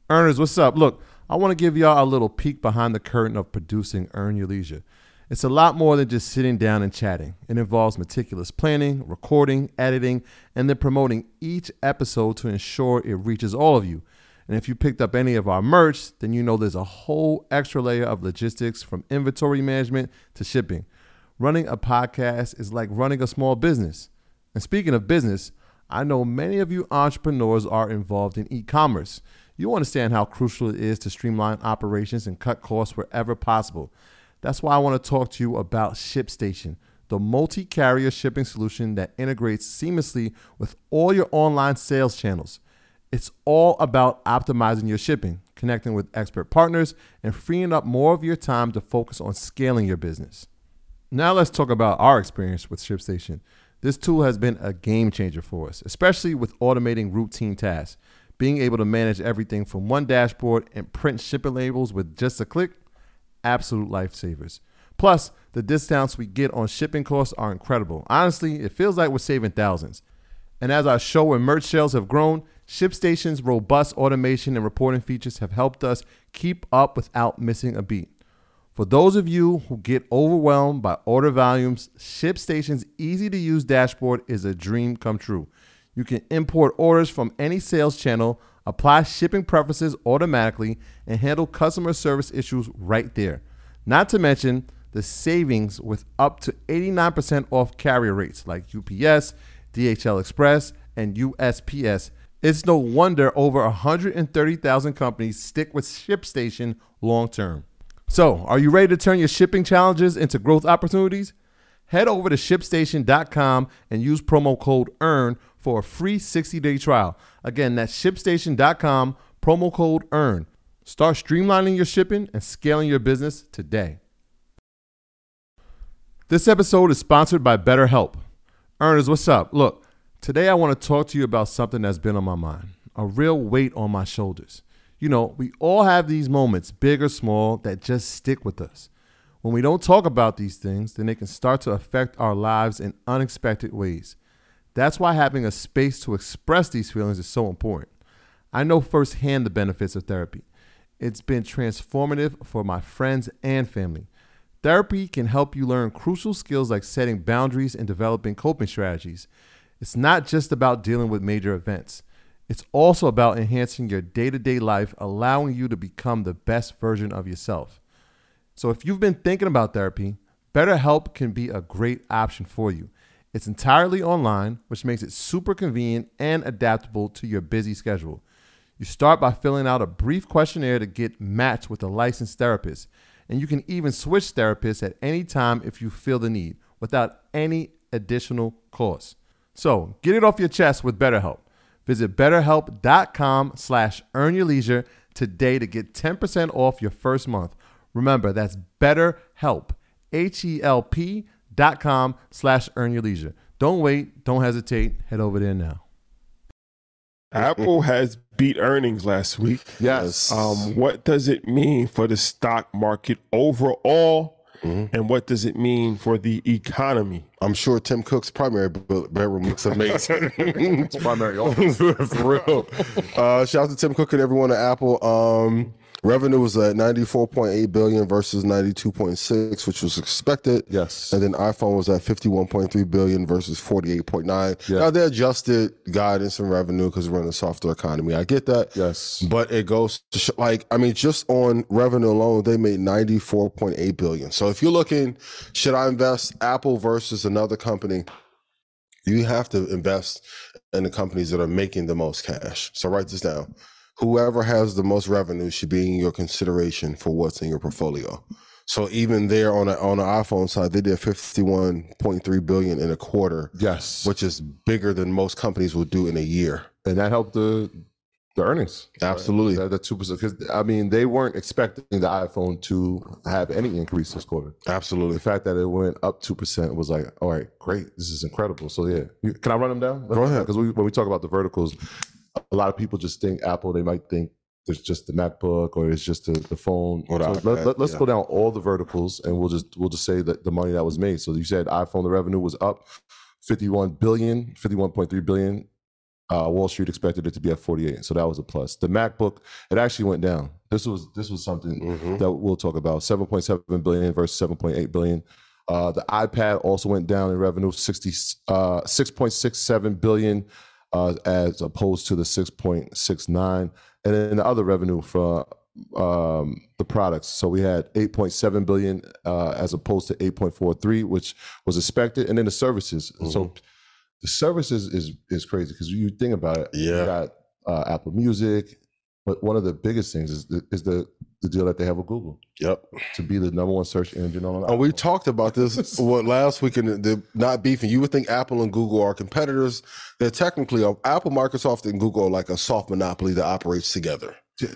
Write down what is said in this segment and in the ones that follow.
Earners, what's up? Look, I want to give y'all a little peek behind the curtain of producing Earn Your Leisure. It's a lot more than just sitting down and chatting. It involves meticulous planning, recording, editing, and then promoting each episode to ensure it reaches all of you. And if you picked up any of our merch, then you know there's a whole extra layer of logistics from inventory management to shipping. Running a podcast is like running a small business. And speaking of business, I know many of you entrepreneurs are involved in e-commerce. You understand how crucial it is to streamline operations and cut costs wherever possible. That's why I want to talk to you about ShipStation, the multi-carrier shipping solution that integrates seamlessly with all your online sales channels. It's all about optimizing your shipping, connecting with expert partners, and freeing up more of your time to focus on scaling your business. Now let's talk about our experience with ShipStation. This tool has been a game changer for us, especially with automating routine tasks. Being able to manage everything from one dashboard and print shipping labels with just a click, absolute lifesavers. Plus, the discounts we get on shipping costs are incredible. Honestly, it feels like we're saving thousands. And as our show and merch sales have grown, ShipStation's robust automation and reporting features have helped us keep up without missing a beat. For those of you who get overwhelmed by order volumes, ShipStation's easy-to-use dashboard is a dream come true. You can import orders from any sales channel, apply shipping preferences automatically, and handle customer service issues right there. Not to mention the savings with up to 89% off carrier rates like UPS, DHL Express, and USPS. It's no wonder over 130,000 companies stick with ShipStation long term. So, are you ready to turn your shipping challenges into growth opportunities? Head over to ShipStation.com and use promo code EARN for a free 60-day trial. Again, that's ShipStation.com, promo code EARN. Start streamlining your shipping and scaling your business today. This episode is sponsored by BetterHelp. Earners, what's up? Look, today I want to talk to you about something that's been on my mind, a real weight on my shoulders. You know, we all have these moments, big or small, that just stick with us. When we don't talk about these things, then they can start to affect our lives in unexpected ways. That's why having a space to express these feelings is so important. I know firsthand the benefits of therapy. It's been transformative for my friends and family. Therapy can help you learn crucial skills like setting boundaries and developing coping strategies. It's not just about dealing with major events. It's also about enhancing your day-to-day life, allowing you to become the best version of yourself. So if you've been thinking about therapy, BetterHelp can be a great option for you. It's entirely online, which makes it super convenient and adaptable to your busy schedule. You start by filling out a brief questionnaire to get matched with a licensed therapist, and you can even switch therapists at any time if you feel the need, without any additional cost. So get it off your chest with BetterHelp. Visit BetterHelp.com/earnyourleisure today to get 10% off your first month. Remember, that's BetterHelp, HELP.com/earnyourleisure. Don't wait. Don't hesitate. Head over there now. Apple has beat earnings last week. Yes. What does it mean for the stock market overall? And what does it mean for the economy? I'm sure Tim Cook's primary bedroom looks amazing. It's primary office. For real. Shout out to Tim Cook and everyone at Apple. Revenue was at $94.8 billion versus $92.6, which was expected. Yes. And then iPhone was at $51.3 billion versus $48.9. Yeah. Now they adjusted guidance and revenue because we're in a softer economy. I get that. Yes. But it goes to just on revenue alone, they made $94.8 billion. So if you're looking, should I invest Apple versus another company? You have to invest in the companies that are making the most cash. So write this down. Whoever has the most revenue should be in your consideration for what's in your portfolio. So even there on the iPhone side, they did $51.3 billion in a quarter. Yes. Which is bigger than most companies will do in a year. And that helped the earnings. Absolutely. Right? That 2%. Because, they weren't expecting the iPhone to have any increase this quarter. Absolutely. The fact that it went up 2% was like, all right, great. This is incredible. So, yeah. Can I run them down? Go ahead. Because when we talk about the verticals, a lot of people just think Apple, they might think there's just the MacBook or it's just the phone. Let's go down all the verticals and we'll just say that the money that was made. So you said iPhone, the revenue was up 51.3 billion. Wall Street expected it to be at 48, so that was a plus. The MacBook, it actually went down. This was something that we'll talk about. 7.7 billion versus 7.8 billion. The iPad also went down in revenue, 6.67 billion as opposed to the 6.69. And then the other revenue for the products. So we had 8.7 billion as opposed to 8.43, which was expected. And then the services. So the services is crazy because you think about it. Yeah. You got Apple Music, but one of the biggest things is the deal that they have with Google. Yep. To be the number one search engine on. And we talked about this last week in the not beefing. You would think Apple and Google are competitors. They're technically Apple, Microsoft, and Google are like a soft monopoly that operates together.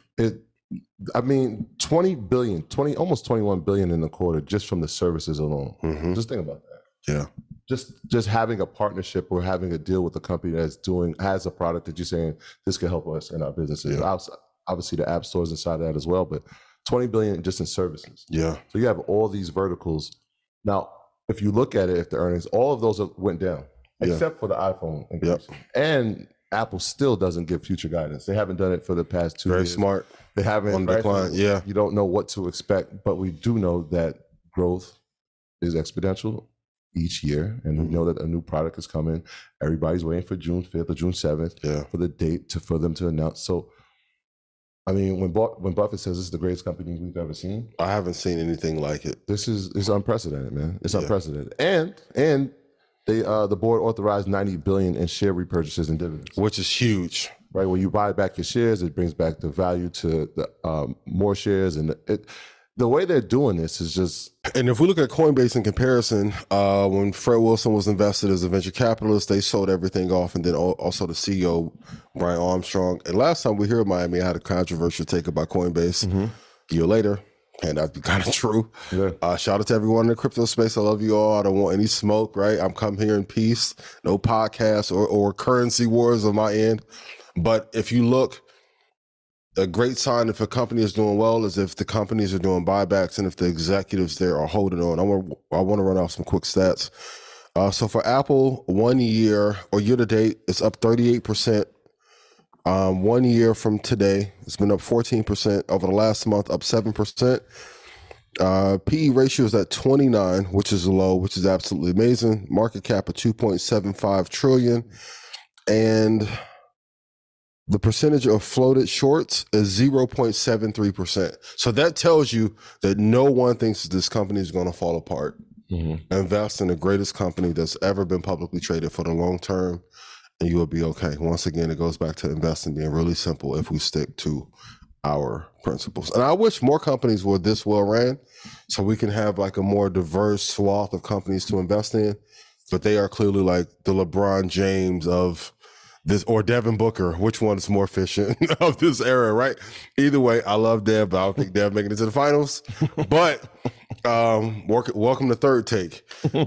20 billion, almost 21 billion in the quarter just from the services alone. Just think about that. Yeah. Just having a partnership or having a deal with a company has a product that you're saying this can help us in our businesses. Yeah. Obviously the app stores inside of that as well, but 20 billion just in services. Yeah. So you have all these verticals. Now, if you look at it, if the earnings, all of those went down, except for the iPhone increase. Yep. And Apple still doesn't give future guidance. They haven't done it for the past 2 years. Very smart. They haven't. On decline. Yeah. You don't know what to expect, but we do know that growth is exponential each year, and we know that a new product is coming. Everybody's waiting for June 5th or June 7th for the date for them to announce. So, I mean, when Buffett says this is the greatest company we've ever seen, I haven't seen anything like it. It's unprecedented, man. It's unprecedented, and they the board authorized $90 billion in share repurchases and dividends, which is huge. Right, when you buy back your shares, it brings back the value to the more shares, and the way they're doing this is just. And if we look at Coinbase in comparison, when Fred Wilson was invested as a venture capitalist, they sold everything off, and then also the CEO Brian Armstrong. And last time we hear of Miami, I had a controversial take about Coinbase. A year later, and that'd be kind of true. Yeah. Shout out to everyone in the crypto space. I love you all. I don't want any smoke. Right, I'm come here in peace. No podcasts or currency wars on my end. But if you look, a great sign if a company is doing well is if the companies are doing buybacks and if the executives there are holding on. I want to run off some quick stats. So for Apple, 1 year or year to date, it's up 38%. 1 year from today, it's been up 14%. Over the last month, up 7%. PE ratio is at 29, which is low, which is absolutely amazing. Market cap of 2.75 trillion. And the percentage of floated shorts is 0.73%. So that tells you that no one thinks that this company is going to fall apart. Invest in the greatest company that's ever been publicly traded for the long term, and you will be okay. Once again, it goes back to investing being really simple if we stick to our principles. And I wish more companies were this well ran so we can have like a more diverse swath of companies to invest in. But they are clearly like the LeBron James of this, or Devin Booker, which one is more efficient of this era, right? Either way, I love Dev, but I don't think Dev making it to the finals. But welcome to Third Take.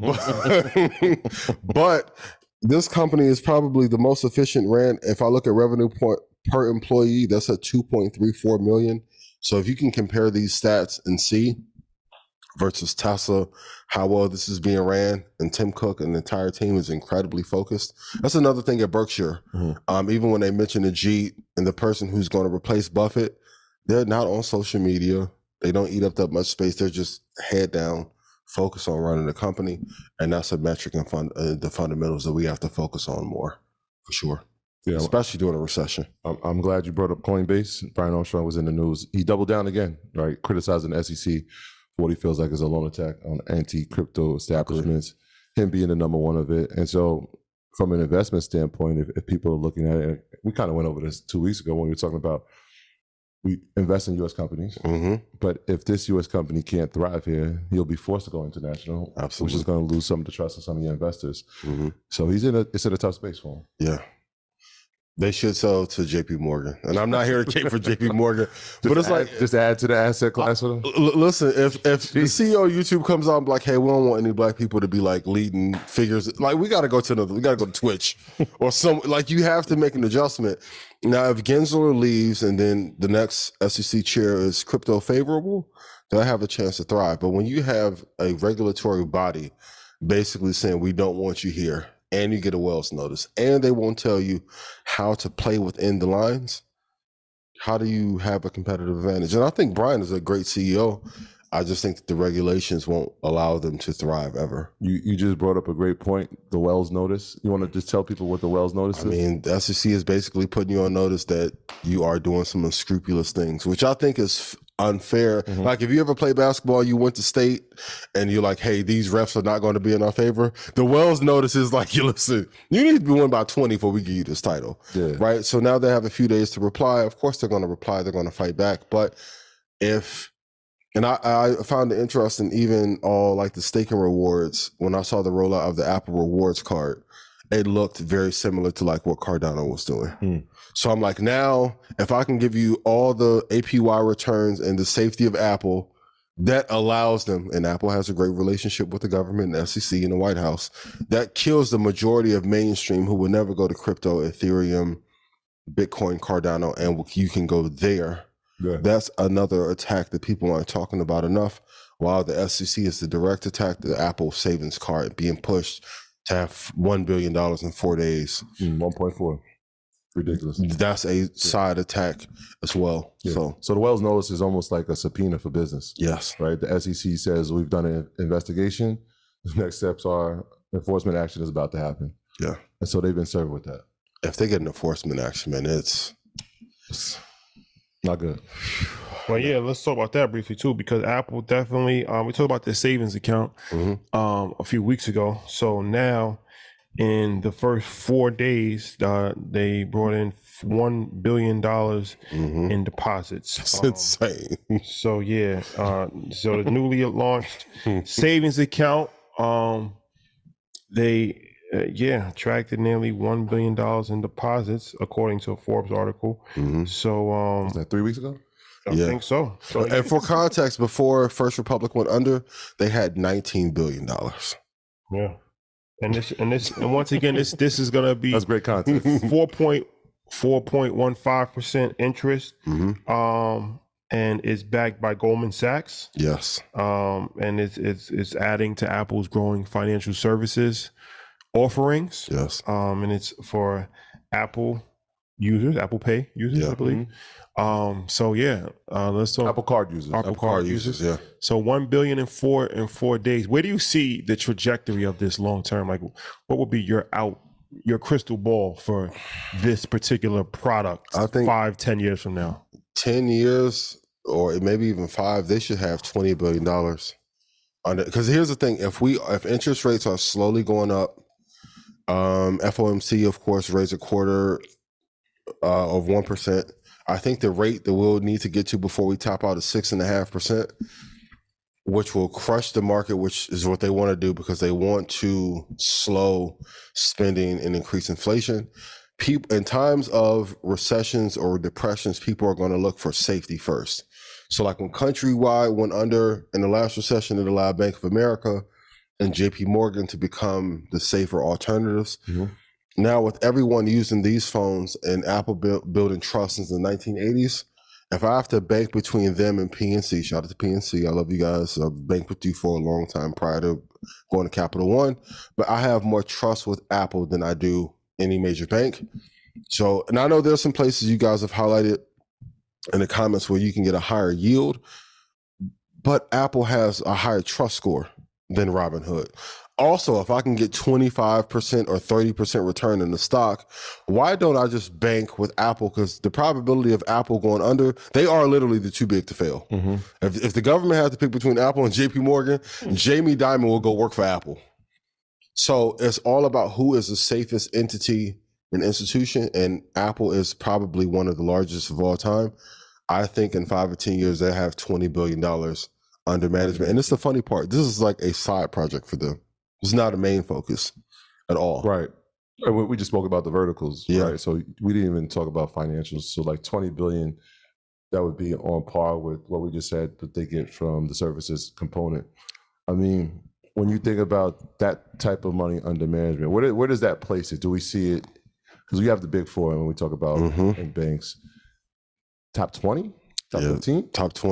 But this company is probably the most efficient ran. If I look at revenue per employee, that's at 2.34 million. So if you can compare these stats and see versus Tesla, how well this is being ran, and Tim Cook and the entire team is incredibly focused. That's another thing at Berkshire. Even when they mention the G and the person who's going to replace Buffett, they're not on social media. They don't eat up that much space. They're just head down, focus on running the company. And that's a metric and the fundamentals that we have to focus on more, for sure. Yeah, especially during a recession. I'm glad you brought up Coinbase. Brian Armstrong was in the news. He doubled down again, right? Criticizing the SEC for what he feels like is a lone attack on anti-crypto establishments, him being the number one of it. And so from an investment standpoint, if people are looking at it, we kind of went over this 2 weeks ago when we were talking about we invest in U.S. companies, but if this U.S. company can't thrive here, he'll be forced to go international, which is going to lose some of the trust of some of your investors. So it's in a tough space for him. Yeah. They should sell to JP Morgan. And I'm not here to cape for JP Morgan. But it's like just add to the asset class with them. Listen, if the CEO of YouTube comes out and be like, hey, we don't want any black people to be like leading figures. Like we gotta go to Twitch or some, like you have to make an adjustment. Now if Gensler leaves and then the next SEC chair is crypto favorable, they'll have a chance to thrive. But when you have a regulatory body basically saying we don't want you here, and you get a Wells notice, and they won't tell you how to play within the lines, how do you have a competitive advantage? And I think Brian is a great CEO. I just think that the regulations won't allow them to thrive ever. You just brought up a great point, the Wells notice. You want to just tell people what the Wells notice is? I mean, the SEC is basically putting you on notice that you are doing some unscrupulous things, which I think is unfair. Mm-hmm. Like if you ever play basketball, you went to state and you're like, hey, these refs are not going to be in our favor. The Wells notice is like, you listen, you need to be won by 20 before we give you this title. Yeah. Right? So now they have a few days to reply. Of course they're going to reply. They're going to fight back. But and I found it interesting, even all like the staking rewards, when I saw the rollout of the Apple Rewards card, it looked very similar to like what Cardano was doing. So I'm like, now, if I can give you all the APY returns and the safety of Apple, that allows them, and Apple has a great relationship with the government and the SEC and the White House, that kills the majority of mainstream who would never go to crypto, Ethereum, Bitcoin, Cardano, and you can go there. Yeah. That's another attack that people aren't talking about enough. While the SEC is the direct attack, the Apple savings card being pushed to have $1 billion in 4 days. 1.4. Ridiculous. That's a side attack as well. Yeah. So the Wells notice is almost like a subpoena for business. Yes. Right? The SEC says we've done an investigation. The next steps are enforcement action is about to happen. Yeah. And so they've been served with that. If they get an enforcement action, man, it's not good. Well, yeah, let's talk about that briefly too, because Apple definitely, we talked about the savings account a few weeks ago. So now in the first 4 days, they brought in $1 billion in deposits. That's insane. So yeah, so the newly launched savings account, they attracted nearly $1 billion in deposits, according to a Forbes article. So was that 3 weeks ago? I think so. And for context, before First Republic went under, they had $19 billion. Yeah. And once again, this is gonna be that's great content. 4.15% interest. And it's backed by Goldman Sachs. Yes. And it's adding to Apple's growing financial services offerings. Yes. And it's for Apple users, Apple Pay users, I believe. So yeah, let's talk Apple Card users. Apple Card users. Yeah. So $1 billion in 4 days. Where do you see the trajectory of this long term? Like, what would be your crystal ball for this particular product? I think 5-10 years from now. 10 years, or maybe even 5, they should have $20 billion under. Because here's the thing: if interest rates are slowly going up, FOMC, of course, raised a quarter of 1%. I think the rate that we'll need to get to before we top out is 6.5%, which will crush the market, which is what they want to do because they want to slow spending and increase inflation. People, in times of recessions or depressions, people are going to look for safety first. So like when Countrywide went under in the last recession, it allowed Bank of America and JP Morgan to become the safer alternatives. Now with everyone using these phones and Apple building trust since the 1980s, if I have to bank between them and PNC, shout out to PNC, I love you guys. I've banked with you for a long time prior to going to Capital One, but I have more trust with Apple than I do any major bank. So, and I know there's some places you guys have highlighted in the comments where you can get a higher yield, but Apple has a higher trust score than Robinhood. Also, if I can get 25% or 30% return in the stock, why don't I just bank with Apple? Because the probability of Apple going under, they are literally the too big to fail. If the government has to pick between Apple and JP Morgan, Jamie Dimon will go work for Apple. So it's all about who is the safest entity and institution, and Apple is probably one of the largest of all time. I think in 5 or 10 years, they have $20 billion under management. And it's the funny part. This is like a side project for them. It's not a main focus at all. Right. And we just spoke about the verticals, right? So we didn't even talk about financials. So like 20 billion, that would be on par with what we just said that they get from the services component. I mean, when you think about that type of money under management, where does that place it? Do we see it? Because we have the big four when we talk about in banks. Top 20? Top 15? Top 20.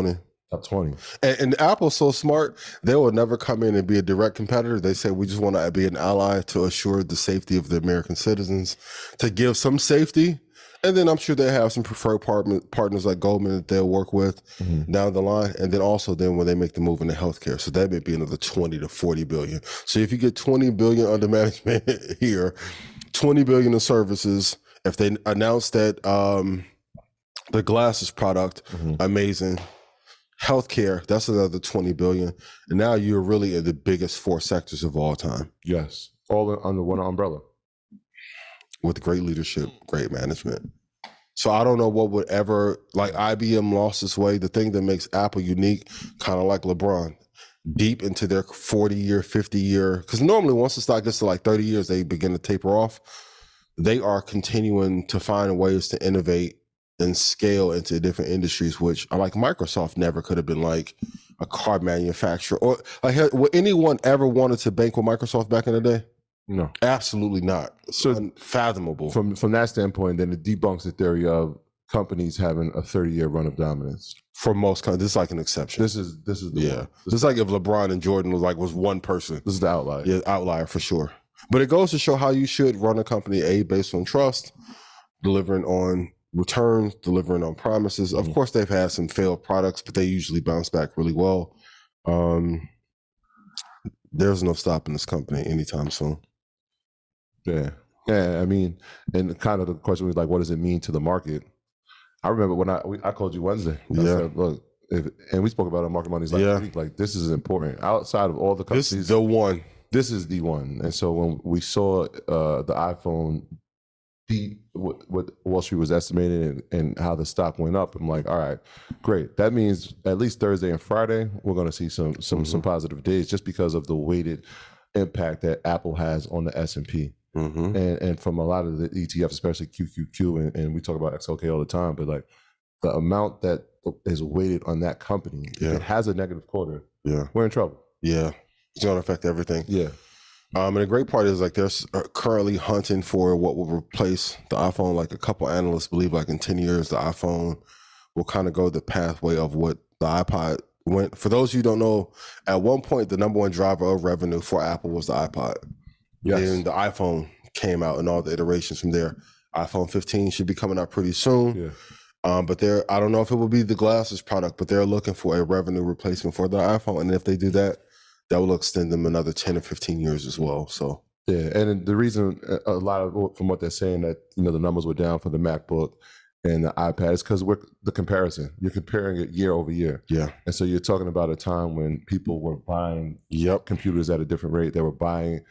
Top 20. And Apple's so smart, they will never come in and be a direct competitor. They say, we just want to be an ally to assure the safety of the American citizens, to give some safety. And then I'm sure they have some preferred partners like Goldman that they'll work with down the line. And then also then when they make the move into healthcare. So that may be another 20 to 40 billion. So if you get 20 billion under management here, 20 billion in services, if they announce that the glasses product, amazing. Healthcare, that's another 20 billion. And now you're really in the biggest 4 sectors of all time. Yes. All under one umbrella. With great leadership, great management. So I don't know what would ever, like IBM lost its way. The thing that makes Apple unique, kind of like LeBron, deep into their 40-year, 50-year, because normally once the stock gets to like 30 years, they begin to taper off. They are continuing to find ways to innovate and scale into different industries, which like Microsoft never could have been like a car manufacturer. Or like, would anyone ever wanted to bank with Microsoft back in the day? No, absolutely not. So unfathomable. From that standpoint, then it debunks the theory of companies having a 30-year run of dominance. For most companies, this is like an exception. This is the one. This is like if LeBron and Jordan was one person. This is the outlier. Yeah, outlier for sure. But it goes to show how you should run a company, based on trust, delivering on returns, delivering on promises. Of course, they've had some failed products, but they usually bounce back really well. There's no stopping this company anytime soon. Yeah. I mean, and kind of the question was like, what does it mean to the market? I remember when I called you Wednesday. I said, look, and we spoke about it on Market Mondays last week. Like, this is important. Outside of all the companies, this is the one. This is the one. And so when we saw the iPhone beat what Wall Street was estimating and how the stock went up, I'm like, all right, great. That means at least Thursday and Friday, we're going to see some positive days just because of the weighted impact that Apple has on the S&P. And from a lot of the ETFs, especially QQQ, and we talk about XLK all the time, but like the amount that is weighted on that company, if it has a negative quarter, we're in trouble. Yeah, it's going to affect everything. Yeah. And the great part is like they're currently hunting for what will replace the iPhone. Like a couple analysts believe like in 10 years, the iPhone will kind of go the pathway of what the iPod went. For those of you who don't know, at one point, the number one driver of revenue for Apple was the iPod. Yes. And the iPhone came out and all the iterations from there. iPhone 15 should be coming out pretty soon. Yeah. But I don't know if it will be the glasses product, but they're looking for a revenue replacement for the iPhone. And if they do that, that will extend them another 10 or 15 years as well. So yeah, and the reason a lot of from what they're saying that the numbers were down for the MacBook and the iPad is because the comparison. You're comparing it year over year. Yeah, and so you're talking about a time when people were buying computers at a different rate. They were buying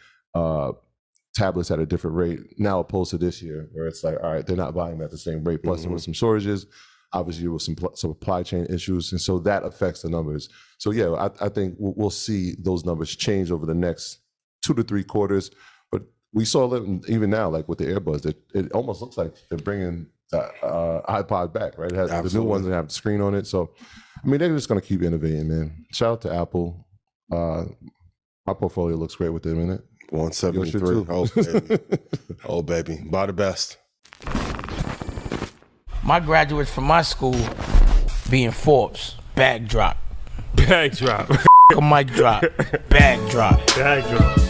tablets at a different rate now opposed to this year, where it's like, all right, they're not buying them at the same rate. Plus, there was some shortages. Obviously, there was some supply chain issues, and so that affects the numbers. So yeah, I think we'll see those numbers change over the next 2 to 3 quarters. But we saw it even now, like with the earbuds, it almost looks like they're bringing the iPod back, right? It has the new ones that have the screen on it. So, I mean, they're just going to keep innovating, man. Shout out to Apple. My portfolio looks great with them in it. 173. Oh, baby. Oh, baby. Buy the best. My graduates from my school being Forbes. Bag drop. Bag drop. A mic drop. Bag drop. Bag drop.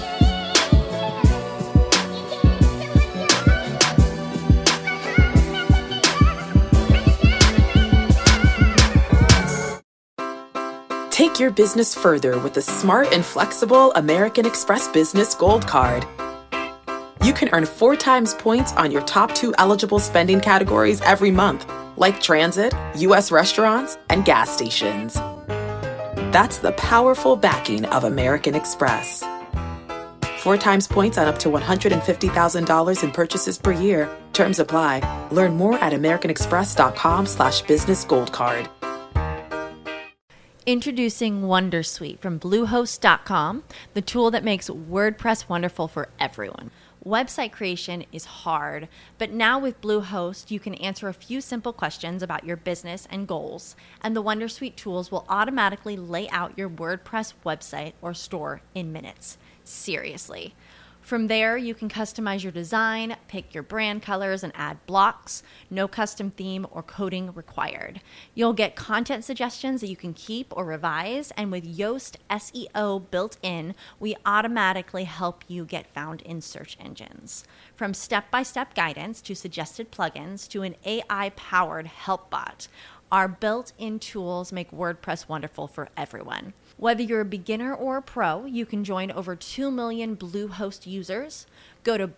Take your business further with the smart and flexible American Express Business Gold Card. You can earn 4 times points on your top 2 eligible spending categories every month, like transit, U.S. restaurants, and gas stations. That's the powerful backing of American Express. 4 times points on up to $150,000 in purchases per year. Terms apply. Learn more at americanexpress.com/businessgoldcard. Introducing Wondersuite from Bluehost.com, the tool that makes WordPress wonderful for everyone. Website creation is hard, but now with Bluehost, you can answer a few simple questions about your business and goals, and the Wondersuite tools will automatically lay out your WordPress website or store in minutes. Seriously. From there, you can customize your design, pick your brand colors, and add blocks. No custom theme or coding required. You'll get content suggestions that you can keep or revise, and with Yoast SEO built in, we automatically help you get found in search engines. From step-by-step guidance to suggested plugins to an AI-powered help bot, our built-in tools make WordPress wonderful for everyone. Whether you're a beginner or a pro, you can join over 2 million Bluehost users. Go to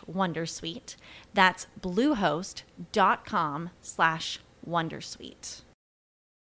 bluehost.com/wondersuite. That's bluehost.com/wondersuite.